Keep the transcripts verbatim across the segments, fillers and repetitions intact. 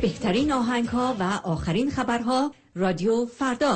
بهترین آهنگ‌ها و آخرین خبرها رادیو فردا.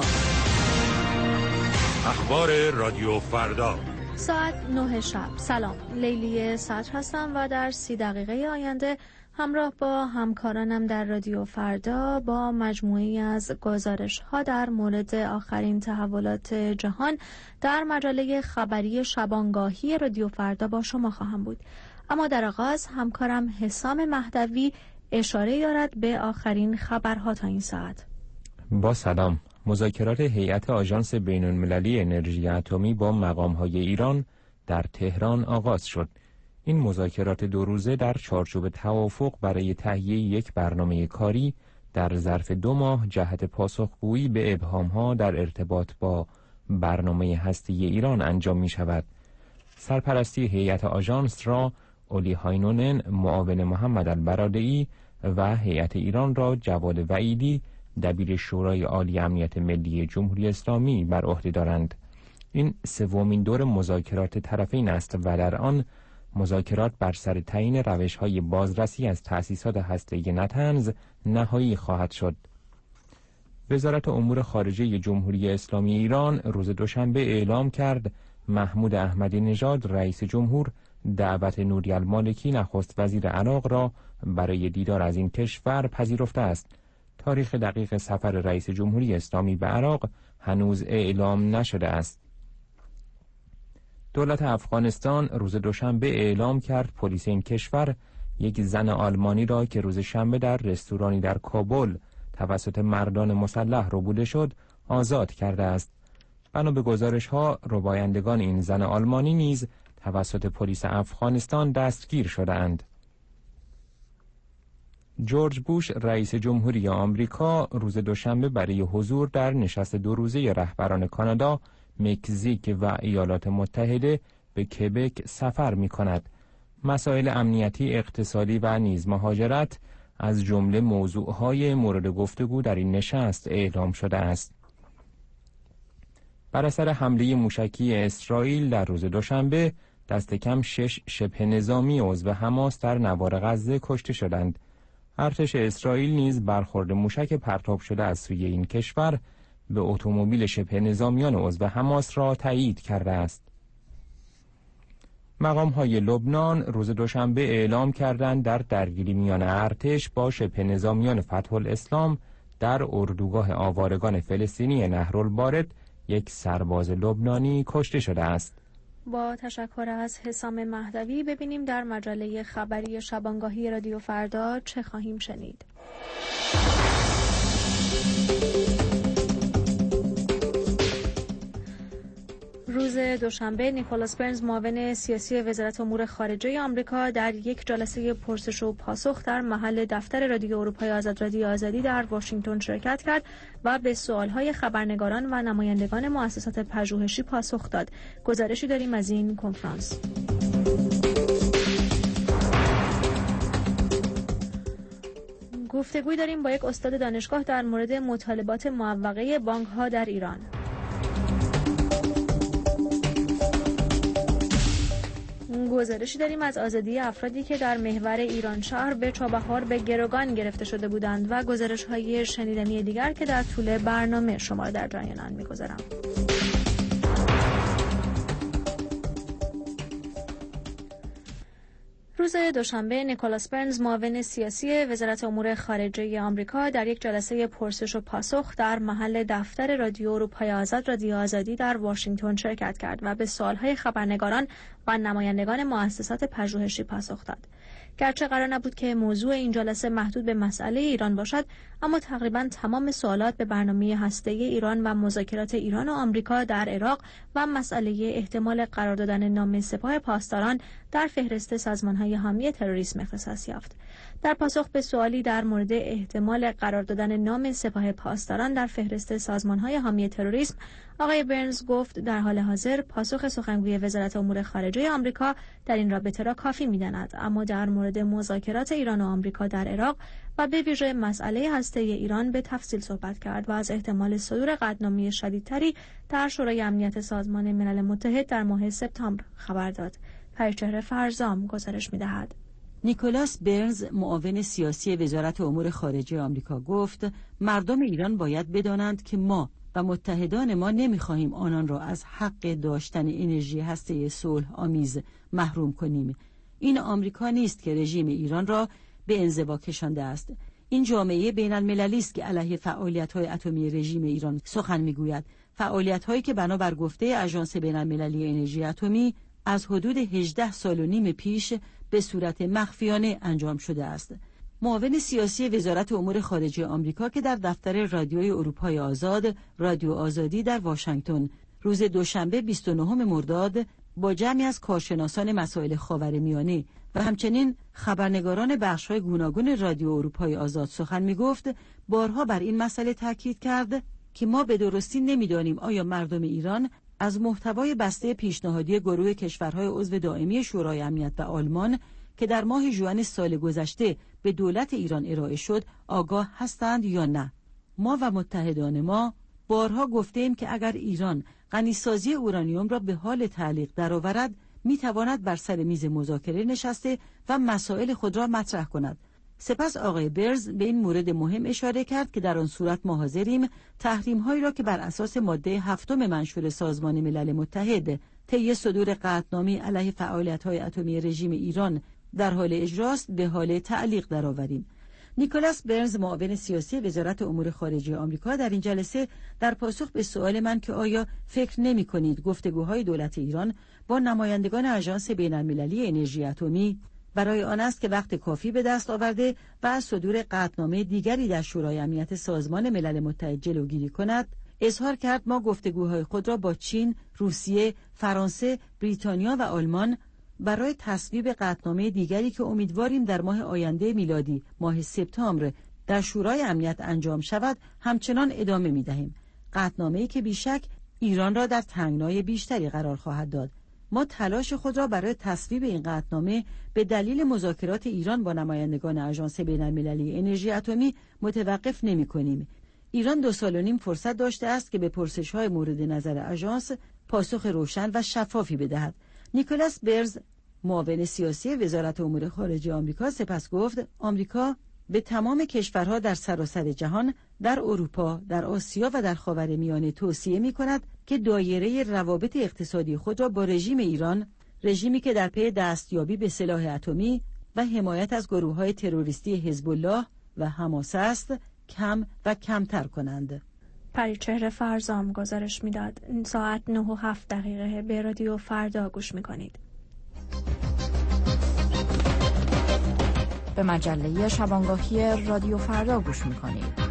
اخبار رادیو فردا ساعت نه شب. سلام، لیلی صدر هستم و در سی دقیقه آینده همراه با همکارانم در رادیو فردا با مجموعه‌ای از گزارش‌ها در مورد آخرین تحولات جهان در مجله خبری شبانگاهی رادیو فردا با شما خواهم بود. اما در آغاز همکارم حسام مهدوی اشاره دارد به آخرین خبرها تا این ساعت. با سلام. مذاکرات هیئت آژانس بین‌المللی انرژی اتمی با مقام‌های ایران در تهران آغاز شد. این مذاکرات دو روزه در چارچوب توافق برای تهیه یک برنامه کاری در ظرف دو ماه جهت پاسخگویی به ابهام‌ها در ارتباط با برنامه هستی ایران انجام می‌شود. سرپرستی هیئت آژانس را اولی هاینونن، معاون محمد البرادعی و هیئت ایران را جواد وعیدی، دبیر شورای عالی امنیت ملی جمهوری اسلامی بر عهده دارند. این سومین دور مذاکرات طرفین است و در آن مذاکرات بر سر تعیین روش‌های بازرسی از تأسیسات هسته‌ای نطنز نهایی خواهد شد. وزارت امور خارجه جمهوری اسلامی ایران روز دوشنبه اعلام کرد محمود احمدی نژاد رئیس جمهور دعوت نوری المالکی نخست وزیر عراق را برای دیدار از این کشور پذیرفته است. تاریخ دقیق سفر رئیس جمهوری اسلامی به عراق هنوز اعلام نشده است. دولت افغانستان روز دوشنبه اعلام کرد پلیس این کشور یک زن آلمانی را که روز شنبه در رستورانی در کابل توسط مردان مسلح ربوده شد آزاد کرده است. بنا به گزارش‌ها ربایندگان این زن آلمانی نیز توسط پلیس افغانستان دستگیر شده‌اند. جورج بوش رئیس جمهوری آمریکا روز دوشنبه برای حضور در نشست دو روزه رهبران کانادا، مکزیک و ایالات متحده به کبک سفر می‌کند. مسائل امنیتی، اقتصادی و نیز مهاجرت از جمله موضوعهای مورد گفتگو در این نشست اعلام شده است. بر اثر حمله موشکی اسرائیل در روز دوشنبه دست کم شش شبه نظامی عضو حماس در نوار غزه کشته شدند. ارتش اسرائیل نیز برخورد موشک پرتاب شده از سوی این کشور به اتومبیل شبه نظامیان عضو حماس را تایید کرده است. مقام‌های لبنان روز دوشنبه اعلام کردند در درگیری میان ارتش با شبه نظامیان فتح الاسلام در اردوگاه آوارگان فلسطینی نهرالبارد یک سرباز لبنانی کشته شده است. با تشکر از حسام مهدوی ببینیم در مجله خبری شبانگاهی رادیو فردا چه خواهیم شنید. روز دوشنبه نیکولاس برنز معاون سیاسی وزارت امور خارجه آمریکا در یک جلسه پرسش و پاسخ در محل دفتر رادیو اروپای آزاد رادیو آزادی در واشنگتن شرکت کرد و به سوالهای خبرنگاران و نمایندگان مؤسسات پژوهشی پاسخ داد. گزارشی داریم از این کنفرانس. گفتگوی داریم با یک استاد دانشگاه در مورد مطالبات معوقه بانک‌ها در ایران. گزارشی داریم از آزادی افرادی که در محور ایران شهر به چابهار به گروگان گرفته شده بودند و گزارش‌های شنیدنی دیگر که در طول برنامه شما را در جریان آن می‌گذارم. روز دوشنبه نیکولاس برنز معاون سیاسی وزارت امور خارجه آمریکا در یک جلسه پرسش و پاسخ در محل دفتر رادیو اروپای آزاد رادیو آزادی در واشنگتن شرکت کرد و به سوالهای خبرنگاران و نمایندگان مؤسسات پژوهشی پاسخ داد. گرچه قرار نبود که موضوع این جلسه محدود به مسئله ایران باشد، اما تقریباً تمام سوالات به برنامه هسته‌ای ایران و مذاکرات ایران و آمریکا در عراق و مسئله احتمال قرار دادن نام سپاه پاسداران در فهرست سازمان‌های حامی تروریسم اختصاص یافت. در پاسخ به سوالی در مورد احتمال قرار دادن نام سپاه پاسداران در فهرست سازمان‌های حامی تروریسم، آقای برنز گفت در حال حاضر پاسخ سخنگوی وزارت امور خارجه آمریکا در این رابطه را کافی می‌داند، اما در مورد مذاکرات ایران و آمریکا در عراق و به ویژه مسئله هسته‌ای ایران به تفصیل صحبت کرد و از احتمال صدور قطعنامه شدیدتری در شورای امنیت سازمان ملل متحد در ماه سپتامبر خبر داد. پریچهره فرزام گزارش می‌دهد. نیکولاس برنز، معاون سیاسی وزارت امور خارجه آمریکا، گفت مردم ایران باید بدانند که ما و متحدان ما نمی‌خواهیم آنان را از حق داشتن انرژی هسته‌ای صلح آمیز محروم کنیم. این آمریکا نیست که رژیم ایران را به انزوا کشانده است. این جامعه بین‌المللی است که علیه فعالیت‌های اتمی رژیم ایران سخن می‌گوید، فعالیت‌هایی که بنابر گفته آژانس بین‌المللی انرژی اتمی از حدود هجده سال و نیم پیش به صورت مخفیانه انجام شده است. معاون سیاسی وزارت امور خارجه آمریکا که در دفتر رادیوی اروپای آزاد، رادیو آزادی در واشنگتن، روز دوشنبه بیست و نهم مرداد با جمعی از کارشناسان مسائل خاورمیانه و همچنین خبرنگاران بخش‌های گوناگون رادیو اروپای آزاد سخن می‌گفت، بارها بر این مسئله تاکید کرد که ما به درستی نمی‌دانیم آیا مردم ایران از محتوای بسته پیشنهادی گروه کشورهای عضو دائمی شورای امنیت و آلمان که در ماه ژوئن سال گذشته به دولت ایران ارائه شد آگاه هستند یا نه. ما و متحدان ما بارها گفتیم که اگر ایران غنیسازی اورانیوم را به حال تعلیق درآورد، میتواند بر سر میز مذاکره نشسته و مسائل خود را مطرح کند. سپس آقای برز به این مورد مهم اشاره کرد که در آن صورت ما حاضریم تحریم‌هایی را که بر اساس ماده هفتم منشور سازمان ملل متحد طی صدور قطعنامه علیه فعالیت‌های اتمی رژیم ایران در حال اجراست به حال تعلیق درآوریم. نیکولاس برنز، معاون سیاسی وزارت امور خارجه آمریکا، در این جلسه در پاسخ به سؤال من که آیا فکر نمی کنید گفتگوهای دولت ایران با نمایندگان آژانس بین‌المللی انرژی اتمی برای آن است که وقت کافی به دست آورده و از صدور قطعنامه دیگری در شورای امنیت سازمان ملل متحد جلوگیری کند، اظهار کرد ما گفتگوهای خود را با چین، روسیه، فرانسه، بریتانیا و آلمان برای تصویب قطعنامه دیگری که امیدواریم در ماه آینده میلادی ماه سپتامبر در شورای امنیت انجام شود همچنان ادامه می دهیم. قطعنامه‌ای که بیشک ایران را در تنگنای بیشتری قرار خواهد داد. ما تلاش خود را برای تصویب این قطعنامه به دلیل مذاکرات ایران با نمایندگان آژانس بین‌المللی انرژی اتمی متوقف نمی کنیم. ایران دو سال و نیم فرصت داشته است که به پرسش‌های مورد نظر آژانس پاسخ روشن و شفافی بدهد. نیکولاس برز، معاون سیاسی وزارت امور خارجه آمریکا، سپس گفت آمریکا به تمام کشورها در سراسر جهان، در اروپا، در آسیا و در خاورمیانه توصیه می‌کند که دایره روابط اقتصادی خود را با رژیم ایران، رژیمی که در پی دستیابی به سلاح اتمی و حمایت از گروه‌های تروریستی حزب الله و حماس است، کم و کمتر کنند. پریچهره فرزام گزارش میداد. ساعت نه و هفت دقیقه به رادیو فردا گوش میکنید. به مجله شبانگاهی رادیو فردا گوش میکنید.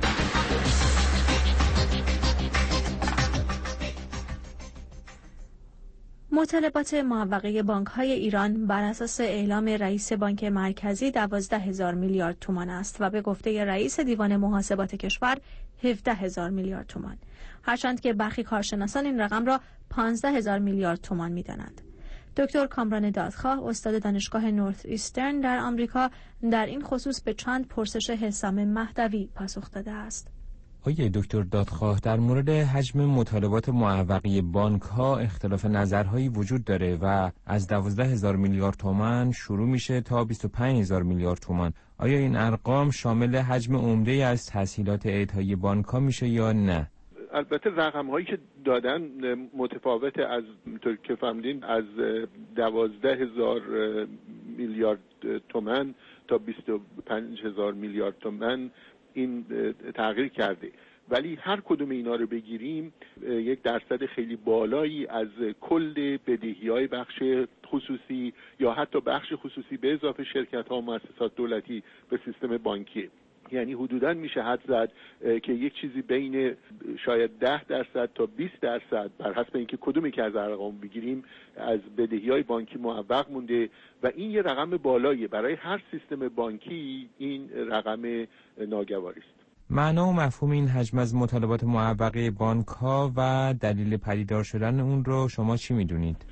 مطالبات معوقه بانک‌های ایران بر اساس اعلام رئیس بانک مرکزی دوازده هزار میلیارد تومان است و به گفته رئیس دیوان محاسبات کشور هفده هزار میلیارد تومان، هرچند که برخی کارشناسان این رقم را پانزده هزار میلیارد تومان می‌دانند. دکتر کامران دادخواه، استاد دانشگاه نورث ایسترن در آمریکا، در این خصوص به چند پرسش حسام مهدوی پاسخ داده است. آقای دکتر دادخواه، در مورد حجم مطالبات معوقه بانک‌ها اختلاف نظرهایی وجود داره و از دوازده هزار میلیارد تومان شروع میشه تا بیست و پنج هزار میلیارد تومان. آیا این ارقام شامل حجم عمده‌ای از تسهیلات اعطایی بانک‌ها میشه یا نه؟ البته رقم هایی که دادن متفاوته. از طور که فهمیدین از دوازده هزار میلیارد تومان تا بیست و پنج هزار میلیارد تومان این تغییر کرده، ولی هر کدوم اینا رو بگیریم یک درصد خیلی بالایی از کل بدهی‌های بخش خصوصی یا حتی بخش خصوصی به اضافه شرکت‌ها و مؤسسات دولتی به سیستم بانکی، یعنی حدوداً میشه حد زد که یک چیزی بین شاید ده درصد تا بیست درصد بر حسب اینکه کدومی که از ارقام بگیریم از بدهی‌های بانکی معوق مونده و این یه رقم بالاییه. برای هر سیستم بانکی این رقم ناگواری است. معنا و مفهوم این حجم از مطالبات معوقه بانک‌ها و دلیل پدیدار شدن اون رو شما چی می‌دونید؟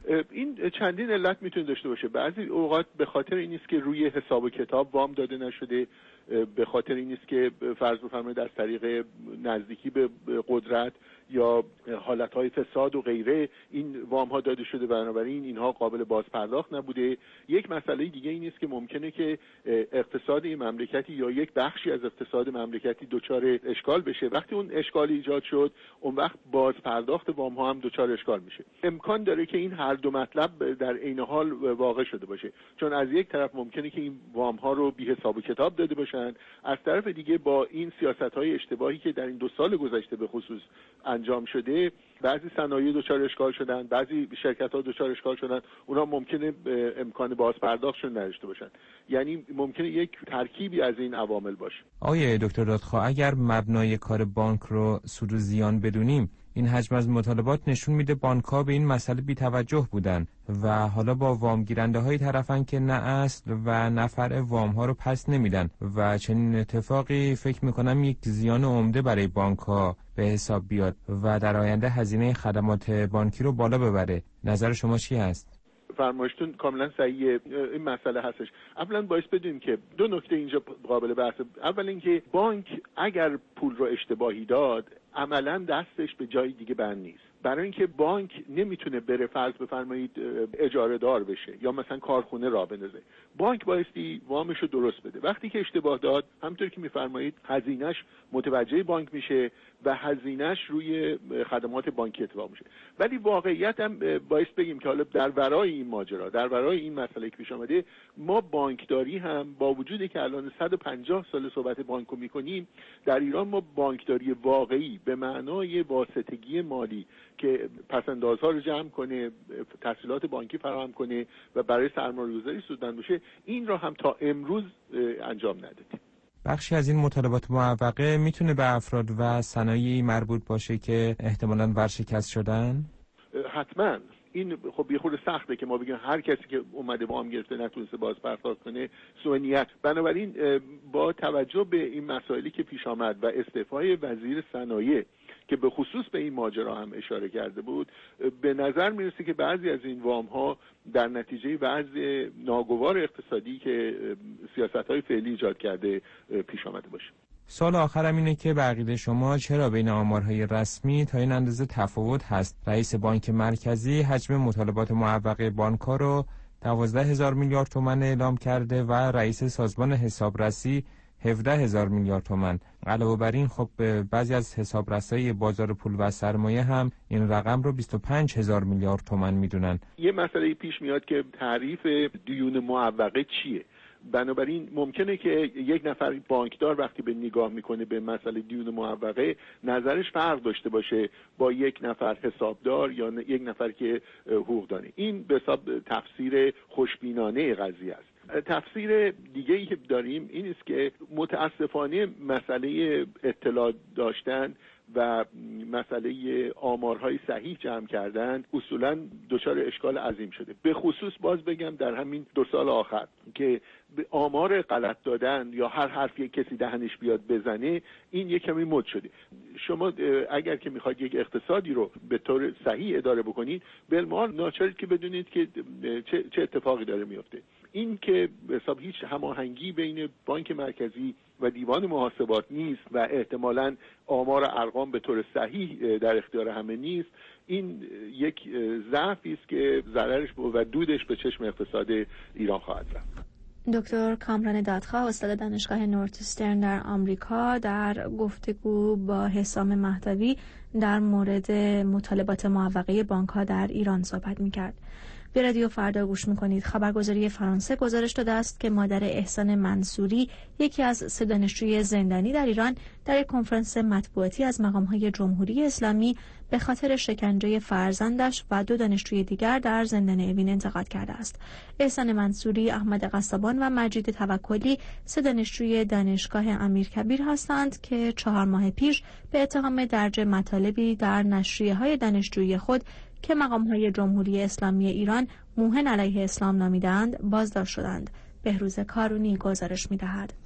این چندین علت میتونه داشته باشه. بعضی اوقات به خاطر این است که روی حساب و کتاب وام داده نشده، به خاطر این است که فرض بفرمایید از طریق نزدیکی به قدرت یا حالتهای فساد و غیره این وام ها داده شده، بنابراین اینها قابل بازپرداخت نبوده. یک مسئله دیگه این است که ممکنه که اقتصاد این مملکتی یا یک بخشی از اقتصاد مملکتی دچار اشکال بشه. وقتی اون اشکال ایجاد شد، اون وقت بازپرداخت وام ها هم دچار اشکال میشه. امکان داره که این هر دو مطلب در عین حال واقع شده باشه، چون از یک طرف ممکنه که این وام ها رو بی حساب و کتاب داده باشن، از طرف دیگه با این سیاست‌های اشتباهی که در این دو سال گذشته به خصوص انجام شده، بعضی صنایع دچار اشکال شدن، بعضی شرکت‌ها دچار اشکال شدن، اونا ممکنه امکان بازپرداختشون نداشته باشن. یعنی ممکنه یک ترکیبی از این عوامل باشه. آقای دکتر دادخواه، اگر مبنای کار بانک رو سود و زیان بدونیم، این حجم از مطالبات نشون میده بانک‌ها به این مسئله بی‌توجه بودن و حالا با وام گیرنده های طرفن که نه اصل و نه فرع وام ها رو پس نمیدن و چنین اتفاقی فکر میکنم یک زیان عمده برای بانک‌ها به حساب بیاد و در آینده هزینه خدمات بانکی رو بالا ببره. نظر شما چی هست؟ فرمایشتون کاملا صحیحه. این مسئله هستش. اولا باعث بدونیم که دو نکته اینجا قابل بحثه. اول اینکه بانک اگر پول رو اشتباهی داد، عملا دستش به جای دیگه بند نیست. برای اینکه بانک نمیتونه بره فرض بفرمایید اجاره دار بشه یا مثلا کارخونه راه بندازه. بانک بایستی وامش رو درست بده. وقتی که اشتباه داد، همونطور که میفرمایید هزینه‌اش متوجه بانک میشه و هزینه‌اش روی خدمات بانکی اتفاق میشه. ولی واقعیت هم باعث بگیم که حالا در ورای این ماجرا، در ورای این مسئله که پیش آمده، ما بانکداری هم با وجودی که الان صد و پنجاه سال صحبت بانکو میکنیم، در ایران ما بانکداری واقعی به معنای واسطگی مالی که پسندازها رو جمع کنه، تسهیلات بانکی فراهم کنه و برای سرمایه‌گذاری سودمند باشه، این را هم تا امروز انجام ندادیم. بخشی از این مطالبات معوقه میتونه به افراد و صنایعی مربوط باشه که احتمالاً ورشکست شدن؟ حتماً. این خب یه خورده سخته که ما بگیم هر کسی که اومده وام گرفته نتونسته باز پرداخت کنه سوء نیت. بنابراین با توجه به این مسائلی که پیش آمد و استعفای وزیر صنایع که به خصوص به این ماجرا هم اشاره کرده بود، به نظر میرسه که بعضی از این وام ها در نتیجه وضع ناگوار اقتصادی که سیاست‌های فعلی ایجاد کرده پیش آمده باشه. سوال آخرم اینه که به عقیده شما چرا بین آمارهای رسمی تا این اندازه تفاوت هست؟ رئیس بانک مرکزی حجم مطالبات معوقه بانک‌ها رو دوازده هزار میلیارد تومان اعلام کرده و رئیس سازمان حسابرسی هفده هزار میلیارد تومان. علاوه بر این خب بعضی از حسابرسای بازار پول و سرمایه هم این رقم رو بیست و پنج هزار میلیارد تومان میدونن. یه مسئله پیش میاد که تعریف دیون معوقه چیه؟ بنابراین ممکنه که یک نفر بانکدار وقتی به نگاه میکنه به مسئله دیون معوقه نظرش فرق داشته باشه با یک نفر حسابدار یا یک نفر که حقوقدانی. این به حساب تفسیر خوشبینانه قضیه است. تفسیر دیگه ای که داریم این است که متاسفانه مسئله اطلاع داشتن و مسئله آمارهای صحیح جمع کردن اصولا دچار اشکال عظیم شده. به خصوص باز بگم در همین دو سال آخر که به آمار غلط دادن یا هر حرفی کسی دهنش بیاد بزنه، این یک کمی مد شده. شما اگر که میخواید یک اقتصادی رو به طور صحیح اداره بکنید، بالمال ناچارید که بدونید که چه, چه اتفاقی داره میفته. این که به حساب هیچ هماهنگی بین بانک مرکزی و دیوان محاسبات نیست و احتمالاً آمار ارقام به طور صحیح در اختیار همه نیست، این یک ضعفی است که ضررش و دودش به چشم اقتصاد ایران خواهد رفت. دکتر کامران دادخواه، استاد دانشگاه نورت‌ایسترن در آمریکا، در گفتگو با حسام مهدوی در مورد مطالبات معوقه بانک‌ها در ایران صحبت می‌کرد. به رادیو فردا گوش میکنید. خبرگزاری فرانسه گزارش داده است که مادر احسان منصوری، یکی از سه دانشجوی زندانی در ایران، در یک کنفرانس مطبوعاتی از مقام‌های جمهوری اسلامی به خاطر شکنجه فرزندش و دو دانشجوی دیگر در زندان اوین انتقاد کرده است. احسان منصوری، احمد قصابان و مجید توکلی سه دانشجوی دانشگاه امیرکبیر هستند که چهار ماه پیش به اتهام درج مطالبی در نشریه‌های دانشجویی خود که مقام‌های جمهوری اسلامی ایران موهن علیه اسلام نامیدند بازداشت شدند. بهروز کارونی گزارش می‌دهد.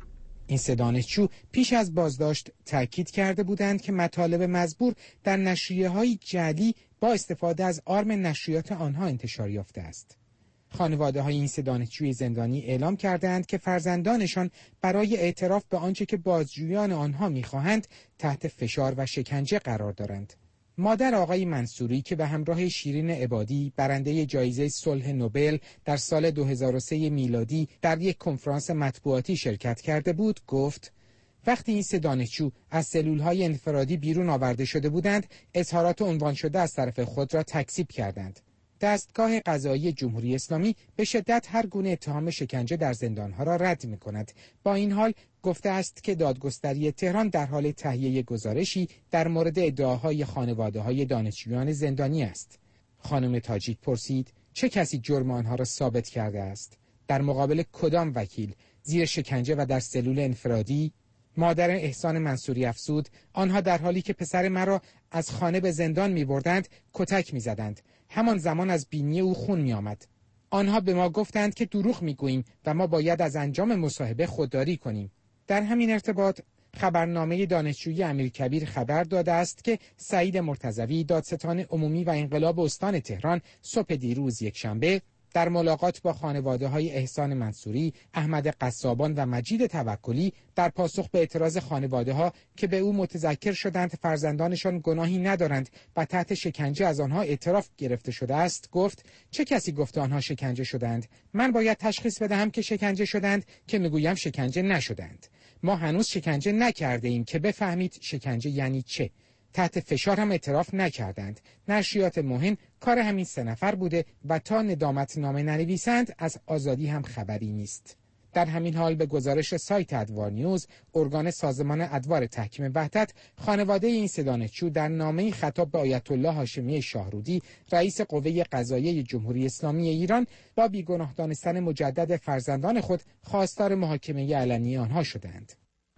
این سه دانشجو پیش از بازداشت تاکید کرده بودند که مطالب مزبور در نشریه‌های جعلی با استفاده از آرم نشریات آنها انتشار یافته است. خانواده‌های این سه دانشجوی زندانی اعلام کردند که فرزندانشان برای اعتراف به آنچه که بازجویان آنها می‌خواهند تحت فشار و شکنجه قرار دارند. مادر آقای منصوری که به همراه شیرین عبادی برنده جایزه صلح نوبل در سال دو هزار و سه میلادی در یک کنفرانس مطبوعاتی شرکت کرده بود گفت: وقتی این سه دانشجو از سلول‌های انفرادی بیرون آورده شده بودند، اظهارات عنوان شده از طرف خود را تکذیب کردند. دستگاه قضایی جمهوری اسلامی به شدت هر گونه اتهام شکنجه در زندانها را رد می‌کند. با این حال گفته است که دادگستری تهران در حال تهیه گزارشی در مورد ادعاهای خانواده‌های دانشجویان زندانی است. خانم تاجیک پرسید چه کسی جرم آنها را ثابت کرده است؟ در مقابل کدام وکیل؟ زیر شکنجه و در سلول انفرادی؟ مادر احسان منصوری افزود آنها در حالی که پسر مرا از خانه به زندان می‌بردند کتک می‌زدند. همان زمان از بینی او خون می‌آمد. آنها به ما گفتند که دروغ می‌گوییم و ما باید از انجام مصاحبه خودداری کنیم. در همین ارتباط خبرنامه دانشجویی امیرکبیر خبر داده است که سعید مرتضوی دادستان عمومی و انقلاب استان تهران صبح دیروز یکشنبه در ملاقات با خانواده‌های احسان منصوری، احمد قصابان و مجید توکلی در پاسخ به اعتراض خانواده‌ها که به او متذکر شدند فرزندانشان گناهی ندارند و تحت شکنجه از آنها اعتراف گرفته شده است، گفت: چه کسی گفته آنها شکنجه شدند؟ من باید تشخیص بدهم که شکنجه شدند که میگویم شکنجه نشدند. ما هنوز شکنجه نکرده ایم که بفهمید شکنجه یعنی چه. تحت فشار هم اعتراف نکردند. نشریات مهم کار همین سه نفر بوده و تا ندامت نامه ننویسند از آزادی هم خبری نیست. در همین حال به گزارش سایت ادوار نیوز، ارگان سازمان ادوار تحکیم وحدت، خانواده این سه دانشجو در نامه‌ای خطاب به آیت الله هاشمی شاهرودی، رئیس قوه قضاییه جمهوری اسلامی ایران، با بیگناه دانستن مجدد فرزندان خود خواستار محاکمه علنی آنها شدند.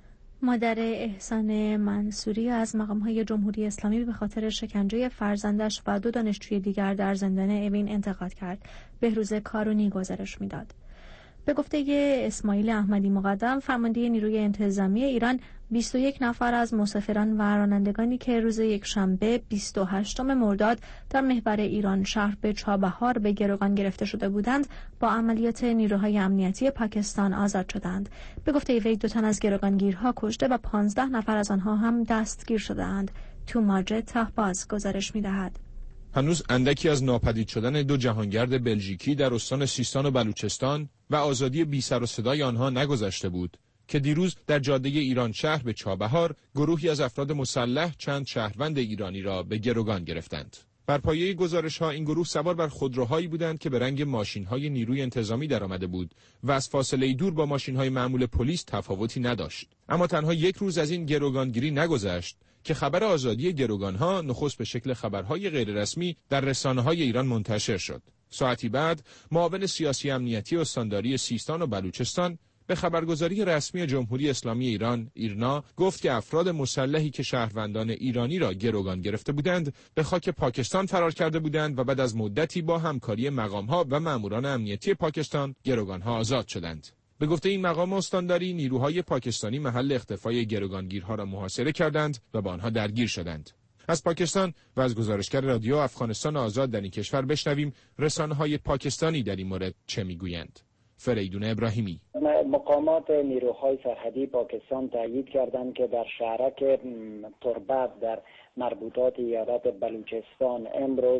مادر احسان منصوری از مقام‌های جمهوری اسلامی به خاطر شکنجه فرزندش و دو دانشجوی دیگر در زندان اوین انتقاد کرد. بهروز کارونی گزارش می‌داد. به گفته اسماعیل احمدی مقدم، فرمانده نیروی انتظامی ایران، بیست و یک نفر از مسافران و رانندگانی که روز یکشنبه بیست و هشتم مرداد در محور ایران شهر به چابهار به گروگان گرفته شده بودند، با عملیات نیروهای امنیتی پاکستان آزاد شدند. به گفته وی دو تن از گروگانگیرها کشته و پانزده نفر از آنها هم دستگیر شده‌اند. تو ماجد تهباز گزارش می‌دهد. هنوز اندکی از ناپدید شدن دو جهانگرد بلژیکی در استان سیستان و بلوچستان و آزادی بی سر و صدای آنها نگذشته بود که دیروز در جاده ایران شهر به چابهار گروهی از افراد مسلح چند شهروند ایرانی را به گروگان گرفتند. بر پایه گزارش‌ها این گروه سوار بر خودروهایی بودند که به رنگ ماشین‌های نیروی انتظامی درآمده بود و از فاصله دور با ماشین‌های معمول پلیس تفاوتی نداشت. اما تنها یک روز از این گروگانگیری نگذشت که خبر آزادی گروگانها نخست به شکل خبرهای غیررسمی در رسانه‌های ایران منتشر شد. ساعتی بعد معاون سیاسی امنیتی استانداری سیستان و بلوچستان به خبرگزاری رسمی جمهوری اسلامی ایران ایرنا گفت که افراد مسلحی که شهروندان ایرانی را گروگان گرفته بودند به خاک پاکستان فرار کرده بودند و بعد از مدتی با همکاری مقام‌ها و ماموران امنیتی پاکستان گروگانها آزاد شدند. به گفته این مقام استانداری، نیروهای پاکستانی محل اختفای گروگانگیرها را محاصره کردند و با آنها درگیر شدند. از پاکستان و از گزارشگر رادیو افغانستان آزاد در این کشور بشنویم رسانه‌های پاکستانی در این مورد چه میگویند. فریدون ابراهیمی: مقامات نیروهای سرحدی پاکستان تایید کردند که در شهرک تربت در مربوطات ایالت بلوچستان امروز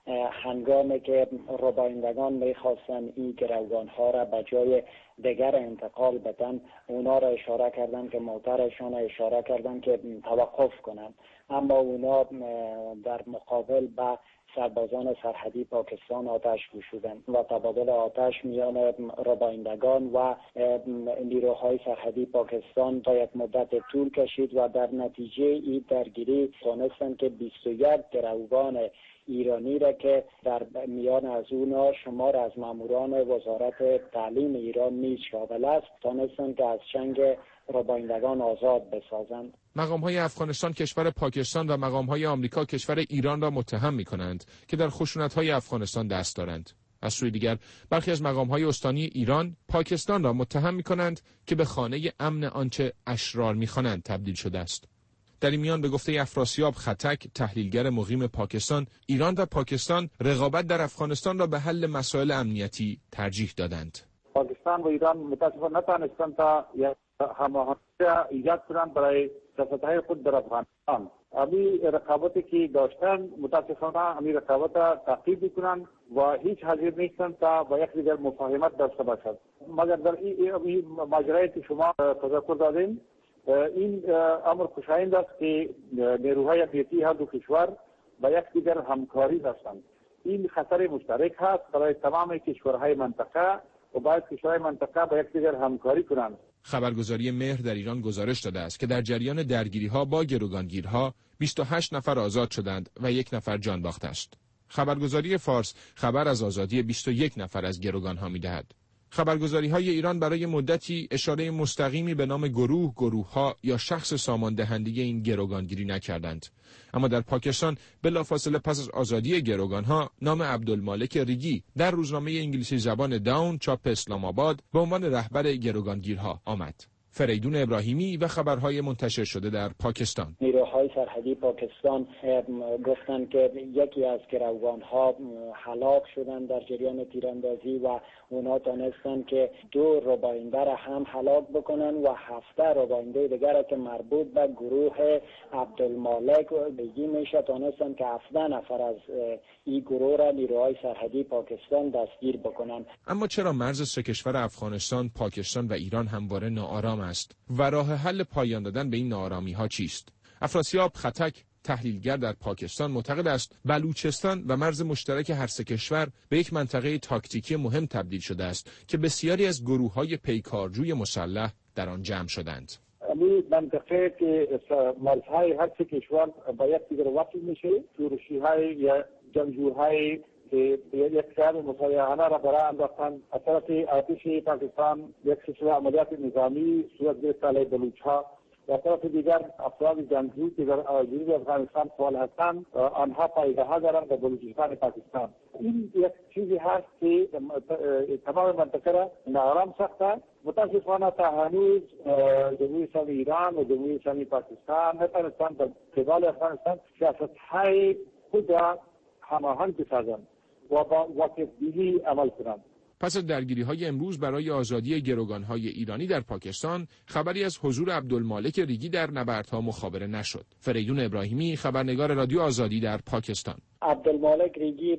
هنگامی که ربایندگان میخواستن این گروگانها را به جای دیگر انتقال بدن، اونا را اشاره کردن که موترشان را اشاره کردن که توقف کنند، اما اونا در مقابل با سربازان سرحدی پاکستان آتش گشودند و تبادل آتش میان ربایندگان و نیروهای سرحدی پاکستان تا یک مدت طول کشید و در نتیجه این درگیری تانستند که بیست و یک گروگان ایرانی را که در میان از اونا شمار از ماموران وزارت تعلیم ایران نیز شامل است تانستند که از چنگ ربایندگان آزاد بسازند. مقام‌های افغانستان کشور پاکستان و مقام‌های آمریکا کشور ایران را متهم می‌کنند که در خشونت‌های افغانستان دست دارند. از سوی دیگر برخی از مقام‌های استانی ایران پاکستان را متهم می‌کنند که به خانه امن آنچه اشرار می‌خوانند تبدیل شده است. در این میان به گفته افراسیاب خطک، تحلیلگر مقیم پاکستان، ایران و پاکستان رقابت در افغانستان را به حل مسائل امنیتی ترجیح دادند. پاکستان و ایران متاسفانه نتوانستند تا هماهنگی ایجاد کنند برای سیاست‌های خود در افغانستان. امی رقابتی که داشتن متاسفانه امی رقابت تعقیب میکنند و هیچ حاضر نیستند تا با یک دیگر مفاهمت داشته باشند. مگر در این ماجرایی که شما تذکر دادین، این امر خوشایند است که نیروهای امنیتی هر دو کشور با یک دیگر همکاری داشتند. این خطر مشترک هست برای تمام کشورهای منطقه و باید کشورهای منطقه با یک دیگر همکاری کنند. خبرگزاری مهر در ایران گزارش داده است که در جریان درگیری‌ها با گروگانگیرها بیست و هشت نفر آزاد شدند و یک نفر جان باخته است. خبرگزاری فارس خبر از آزادی بیست و یک نفر از گروگانها می‌دهد. خبرگزاری‌های ایران برای مدتی اشاره مستقیمی به نام گروه، گروه‌ها یا شخص ساماندهنده این گروگانگیری نکردند. اما در پاکستان بلافاصله پس از آزادی گروگانها نام عبدالمالک ریگی در روزنامه انگلیسی زبان داون چاپ اسلام آباد به عنوان رهبر گروگانگیرها آمد. فریدون ابراهیمی و خبرهای منتشر شده در پاکستان. نیروهای سرحدی پاکستان گفتند که یکی از گروگانها هلاک شدند در جریان تیراندازی و اونا تانستند که دو رباینده را هم هلاک بکنن و هفته رباینده دیگر که مربوط به گروه عبدالمالک بگی میشه تانستند که هفده نفر از این گروه را نیروهای سرحدی پاکستان دستگیر بکنن. اما چرا مرز سه کشور افغانستان، پاکستان و ایران همواره ناآرام است و راه حل پایان دادن به این ناآرامی ها چیست؟ افراسیاب خطک، تحلیلگر در پاکستان، معتقد است بلوچستان و مرز مشترک هر سه کشور به یک منطقه تاکتیکی مهم تبدیل شده است که بسیاری از گروه‌های پیکارجوی مسلح در آن جمع شدند. این منطقه که مرزهای هر سه کشور با یک دیگر وصل میشه، شورشی‌های یا جنگجوهای که یک سیار مسلحانه را برای انداختن از طرف ارتش پاکستان یک سلسله عملیات نظامی صورت گرفت علیه بلوچ‌ها و از طرف دیگر افراد جنگجو که در جنوب افغانستان فعال هستند آنها پایگاه دارند در بلوچستان پاکستان. این یک چیزی هست که تمام منطقه را ناآرام ساخته. متاسفانه تا هنوز جمهوری اسلامی ایران و جمهوری اسلامی پاکستان نتوانستند در قبال افغانستان سیاست‌های خود را هماهنگ بسازند و با واقع‌بینی عمل کنند. پس از درگیری‌های امروز برای آزادی گروگان‌های ایرانی در پاکستان، خبری از حضور عبدالمالک ریگی در نبردها مخابره نشد. فریدون ابراهیمی، خبرنگار رادیو آزادی در پاکستان. عبدالمالک ریگی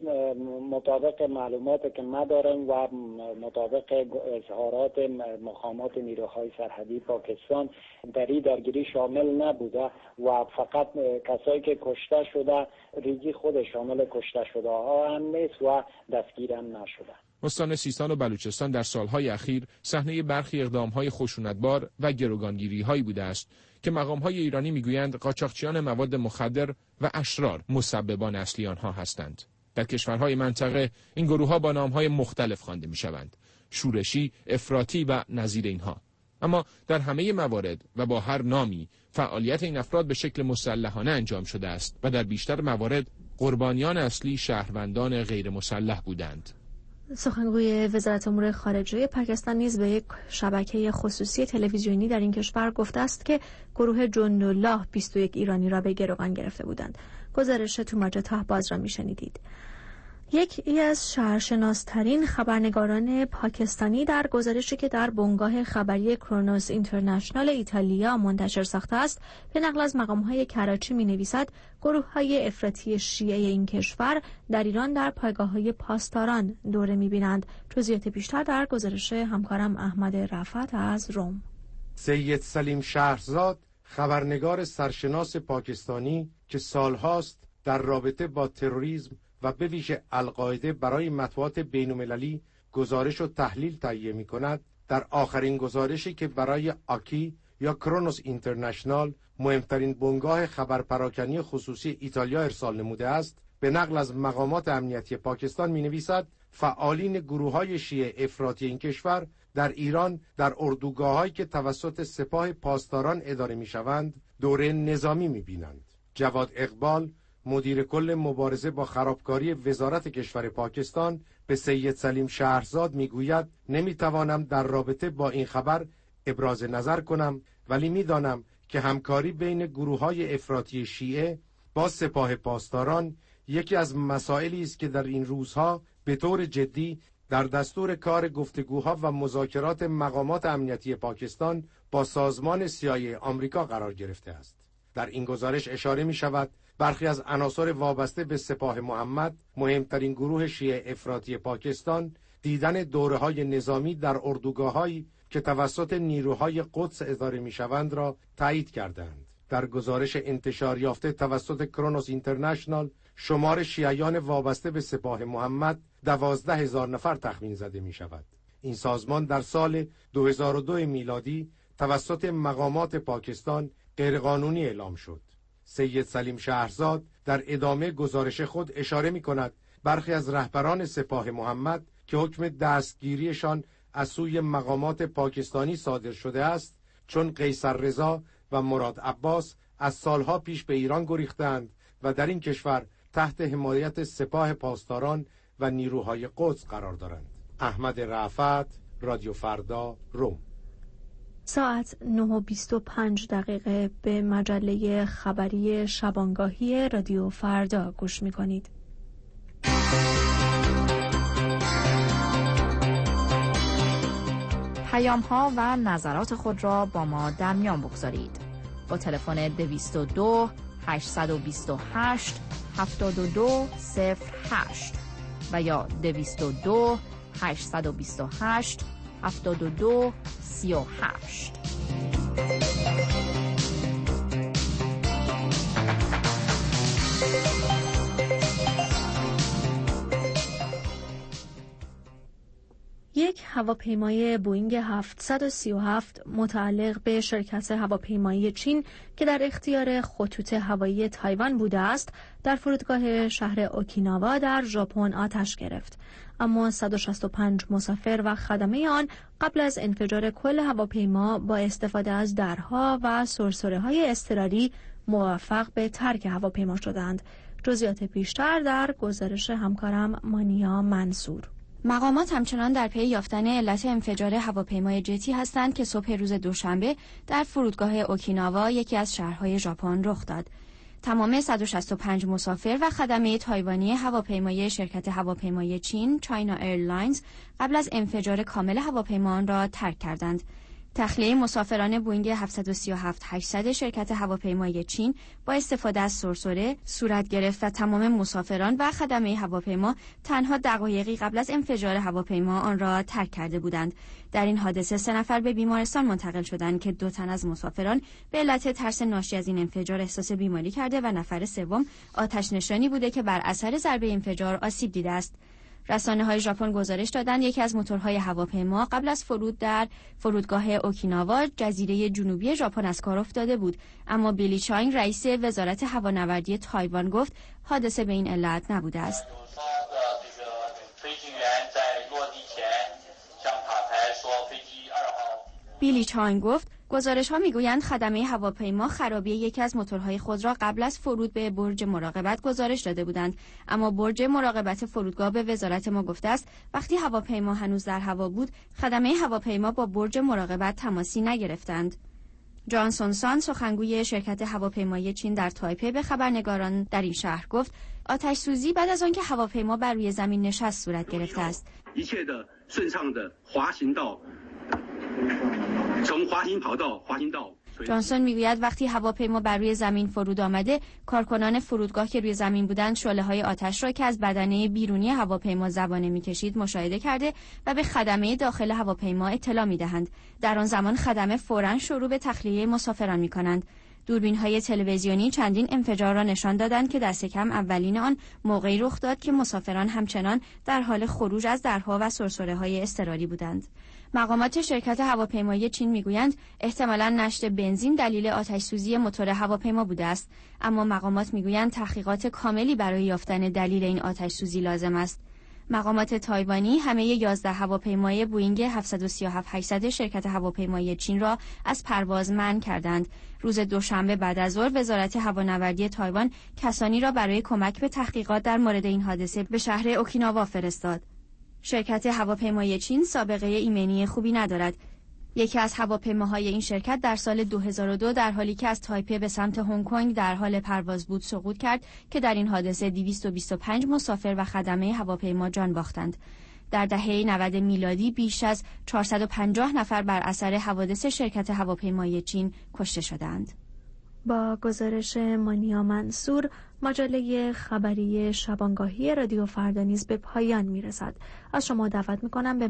مطابق معلوماتی که ما داریم و مطابق اظهارات مقامات نیروهای سرحدی پاکستان در این درگیری شامل نبوده و فقط کسایی که کشته شده، ریگی خود شامل کشته شده ها هم نیست و دستگیر هم نشده. استان سیستان و بلوچستان در سالهای اخیر صحنه برخی اقدامهای خشونتبار و گروگانگیری‌هایی بوده است که مقام‌های ایرانی می‌گویند قاچاقچیان مواد مخدر و اشرار مسببان اصلی آنها هستند. در کشورهای منطقه این گروه‌ها با نام‌های مختلف خوانده می‌شوند: شورشی، افراطی و نظیر اینها. اما در همه موارد و با هر نامی فعالیت این افراد به شکل مسلحانه انجام شده است و در بیشتر موارد قربانیان اصلی شهروندان غیر مسلح بودند. سخنگوی وزارت امور خارجه پاکستان نیز به یک شبکه خصوصی تلویزیونی در این کشور گفته است که گروه جندالله بیست و یک ایرانی را به گروگان گرفته بودند. گزارش توماج طهباز را میشنیدید. یکی از شهرشناس‌ترین خبرنگاران پاکستانی در گزارشی که در بنگاه خبری کرونوس اینترنشنال ایتالیا منتشر ساخته است، به نقل از مقام‌های کراچی می‌نویسد گروه‌های افراطی شیعه این کشور در ایران در پایگاه‌های پاسداران دوره می‌بینند. جزئیات بیشتر در گزارش همکارم احمد رفعت از روم. سید سلیم شهرزاد، خبرنگار سرشناس پاکستانی که سالهاست در رابطه با تروریسم و به ویژه القاعده برای مطبوعات بین‌المللی گزارش و تحلیل تهیه می‌کند، در آخرین گزارشی که برای آکی یا کرونوس اینترنشنال، مهمترین بنگاه خبرپراکنی خصوصی ایتالیا، ارسال نموده است، به نقل از مقامات امنیتی پاکستان می‌نویسد فعالین گروه‌های شیعه افراطی این کشور در ایران در اردوگاه‌هایی که توسط سپاه پاسداران اداره می‌شوند دوره نظامی می‌بینند. جواد اقبال، مدیر کل مبارزه با خرابکاری وزارت کشور پاکستان به سید سلیم شهرزاد میگوید نمیتوانم در رابطه با این خبر ابراز نظر کنم، ولی میدانم که همکاری بین گروه‌های افراطی شیعه با سپاه پاسداران یکی از مسائلی است که در این روزها به طور جدی در دستور کار گفتگوها و مذاکرات مقامات امنیتی پاکستان با سازمان سی آی ای آمریکا قرار گرفته است. در این گزارش اشاره می شود برخی از عناصر وابسته به سپاه محمد، مهمترین گروه شیعه افراطی پاکستان، دیدن دوره‌های نظامی در اردوگاه‌هایی که توسط نیروهای قدس اداره می‌شوند را تایید کردند. در گزارش انتشار یافته توسط کرونوس اینترنشنال، شمار شیعیان وابسته به سپاه محمد دوازده هزار نفر تخمین زده می شود. این سازمان در سال دو هزار و دو میلادی توسط مقامات پاکستان غیرقانونی اعلام شد. سید سلیم شهرزاد در ادامه گزارش خود اشاره می کند برخی از رهبران سپاه محمد که حکم دستگیریشان از سوی مقامات پاکستانی صادر شده است، چون قیصر رضا و مراد عباس از سالها پیش به ایران گریختند و در این کشور تحت حمایت سپاه پاسداران و نیروهای قدس قرار دارند. احمد رافت، رادیو فردا، روم. ساعت نه و بیست و پنج دقیقه به مجله خبری شبانگاهی رادیو فردا گوش می‌کنید. پیام‌ها و نظرات خود را با ما در میان بگذارید. با تلفن دویست و دو هشتصد و بیست و هشت هفتاد و دو صفر هشت و یا دویست و دو هشتصد و بیست و هشت هفتاد و دو سی و هشت. یک هواپیمای بوئینگ هفتصد و سی و هفت متعلق به شرکت هواپیمایی چین که در اختیار خطوط هوایی تایوان بوده است، در فرودگاه شهر اوکیناوا در ژاپن آتش گرفت. اما صد و شصت و پنج مسافر و خدمه آن قبل از انفجار کل هواپیما با استفاده از درها و سرسره‌های اضطراری موفق به ترک هواپیما شدند. جزئیات بیشتر در گزارش همکارم مانیا منصور. مقامات همچنان در پی یافتن علت انفجار هواپیمای جتی هستند که صبح روز دوشنبه در فرودگاه اوکیناوا، یکی از شهرهای ژاپن، رخ داد. تمام صد و شصت و پنج مسافر و خدمه تایوانی هواپیمای شرکت هواپیمای چین چاینا ایرلاینز قبل از انفجار کامل هواپیما آن را ترک کردند. تخلیه مسافران بوئینگ هفتصد و سی و هفت هشتصد شرکت هواپیمای چین با استفاده از سرسره صورت گرفت و تمام مسافران و خدمه هواپیما تنها دقایقی قبل از انفجار هواپیما آن را ترک کرده بودند. در این حادثه سه نفر به بیمارستان منتقل شدند که دو تن از مسافران به علت ترس ناشی از این انفجار احساس بیماری کرده و نفر سوم آتش نشانی بوده که بر اثر ضربه انفجار آسیب دیده است. رسانه‌های ژاپن گزارش دادند یکی از موتورهای هواپیما قبل از فرود در فرودگاه اوکیناوا، جزیره جنوبی ژاپن، از کار افتاده بود، اما بیلی چانگ، رئیس وزارت هوانوردی تایوان، گفت حادثه به این علت نبوده است. بیلی چانگ گفت گزارش ها میگویند خدمه هواپیما خرابی یکی از موتورهای خود را قبل از فرود به برج مراقبت گزارش داده بودند، اما برج مراقبت فرودگاه به وزارت ما گفته است وقتی هواپیما هنوز در هوا بود خدمه هواپیما با برج مراقبت تماسی نگرفتند. جانسون سان، سخنگوی شرکت هواپیمایی چین در تایپه، به خبرنگاران در این شهر گفت آتش سوزی بعد از آنکه هواپیما بر روی زمین نشست صورت گرفته است. جانسون میگوید وقتی هواپیما بر روی زمین فرود آمده، کارکنان فرودگاه که روی زمین بودند شعله‌های آتش را که از بدنه بیرونی هواپیما زبانه می‌کشید مشاهده کرده و به خدمه داخل هواپیما اطلاع می‌دهند. در آن زمان خدمه فوراً شروع به تخلیه مسافران می‌کنند. دوربین‌های تلویزیونی چندین انفجار را نشان دادند که دست کم اولین آن موقعی رخ داد که مسافران همچنان در حال خروج از درها و سرسره‌های اضطراری بودند. مقامات شرکت هواپیمایی چین میگویند احتمالاً نشت بنزین دلیل آتش سوزی موتور هواپیما بوده است، اما مقامات میگویند تحقیقات کاملی برای یافتن دلیل این آتش سوزی لازم است. مقامات تایوانی همه یازده هواپیمای بوئینگ هفتصد و سی و هفت هشتصد شرکت هواپیمایی چین را از پرواز منع کردند. روز دوشنبه بعد از ظهر وزارت هوانوردی تایوان کسانی را برای کمک به تحقیقات در مورد این حادثه به شهر اوکیناوا فرستاد. شرکت هواپیمایی چین سابقه ایمنی خوبی ندارد. یکی از هواپیماهای این شرکت در سال دو هزار و دو در حالی که از تایپه به سمت هنگ کنگ در حال پرواز بود سقوط کرد که در این حادثه دویست و بیست و پنج مسافر و خدمه هواپیما جان باختند. در دهه نود میلادی بیش از چهارصد و پنجاه نفر بر اثر حوادث شرکت هواپیمایی چین کشته شدند. با گزارش مانیا منصور، مجله خبری شبانگاهی رادیو فردا نیز به پایان میرسد. از شما دعوت میکنم به